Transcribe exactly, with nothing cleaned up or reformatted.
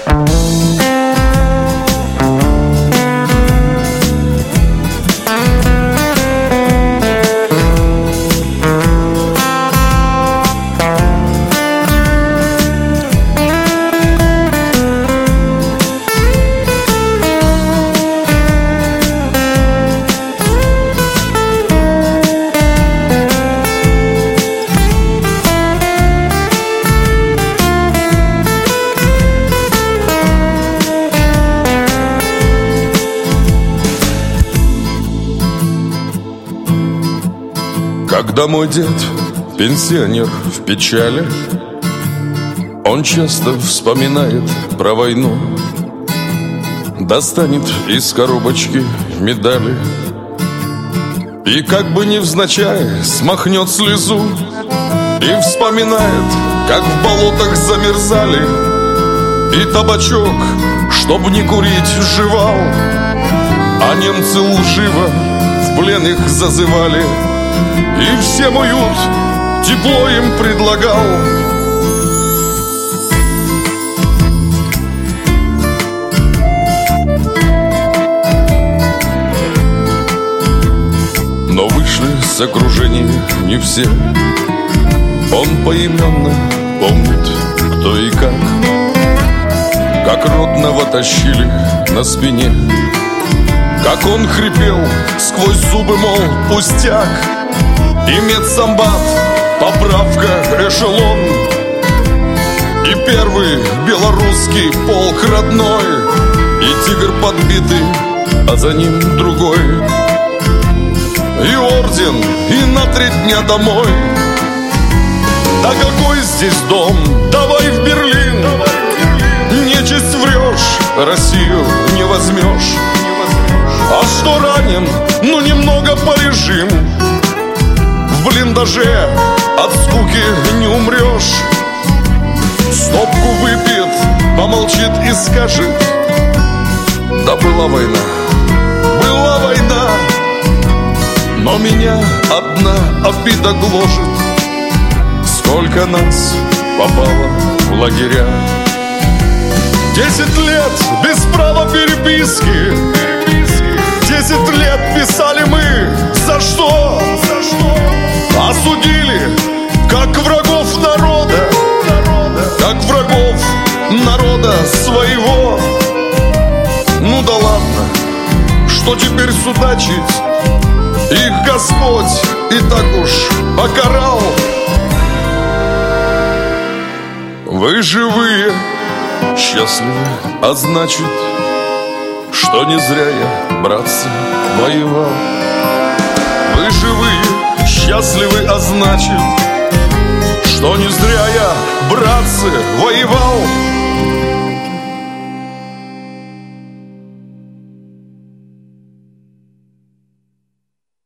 Когда мой дед, пенсионер в печали, он часто вспоминает про войну, достанет из коробочки медали и как бы невзначай смахнет слезу и вспоминает, как в болотах замерзали, и табачок, чтоб не курить, жевал, а немцы лживо в плен их зазывали, и всем уют тепло им предлагал. Но вышли с окружения не все. Он поименно помнит, кто и как, как родного тащили на спине, как он хрипел сквозь зубы, мол, пустяк, и медсамбат, поправка, эшелон, и первый белорусский полк родной, и тигр подбитый, а за ним другой, и орден, и на три дня домой. Да какой здесь дом? Давай в Берлин. Нечисть врешь, Россию не возьмешь. А что ранен? Ну немного полежим. В блиндаже от скуки не умрешь. Стопку выпьет, помолчит и скажет: да была война, была война, но меня одна обида гложет. Сколько нас попало в лагеря. Десять лет без права переписки. Десять лет писали мы. За что? За что? Осудили, как врагов народа, как врагов народа своего. Ну да ладно, что теперь судачить? Их Господь и так уж покарал. Вы живые, счастливы, а значит, что не зря я, братцы, воевал. Вы живые, счастливы, а значит, что не зря я, братцы, воевал.